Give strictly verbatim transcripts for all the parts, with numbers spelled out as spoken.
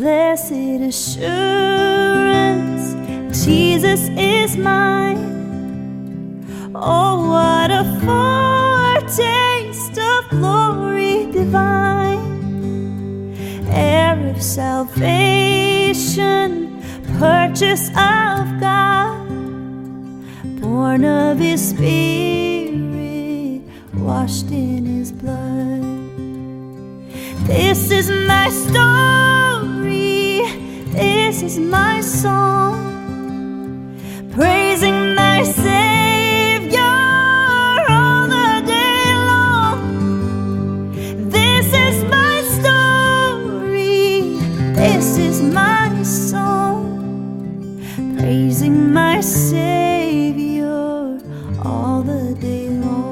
Blessed assurance, Jesus is mine. Oh, what a foretaste of glory divine, heir of salvation, purchase of God, born of His Spirit, washed in His blood. This is my story, this is my song, praising thy Savior all the day long. This is my story, this is my song, praising my Savior all the day long.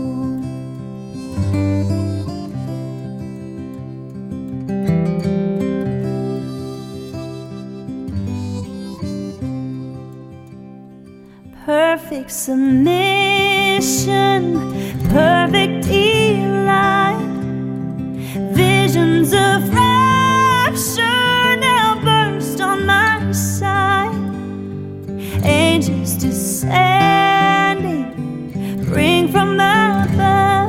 Perfect submission, perfect delight, visions of rapture now burst on my sight. Angels descending, bring from above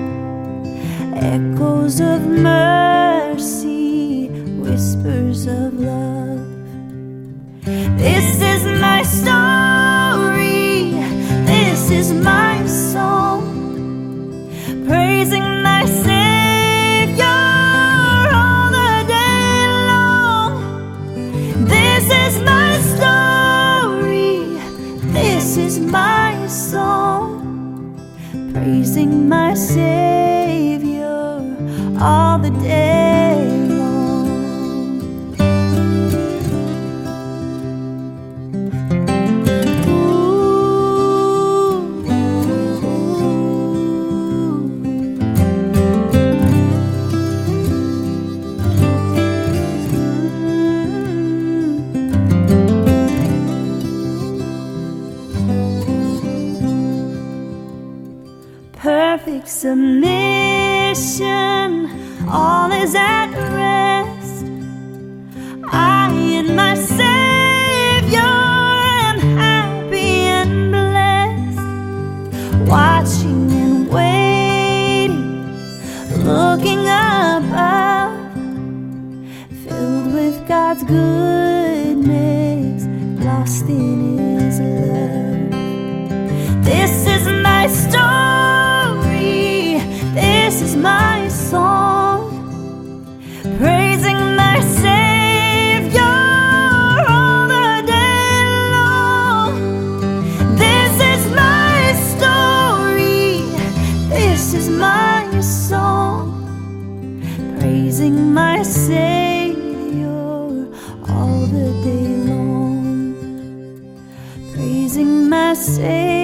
echoes of mercy, whispers of love. This is my story, this is my song, praising thy Savior all the day long. This is my story, this is my song, praising my Savior all the day long. Perfect submission, all is at rest. I and my Savior am happy and blessed, watching and waiting, looking above, filled with God's goodness, lost in His love. This is my story, this is my song, praising my Savior all the day long. This is my story, this is my song, praising my Savior all the day long, praising my Savior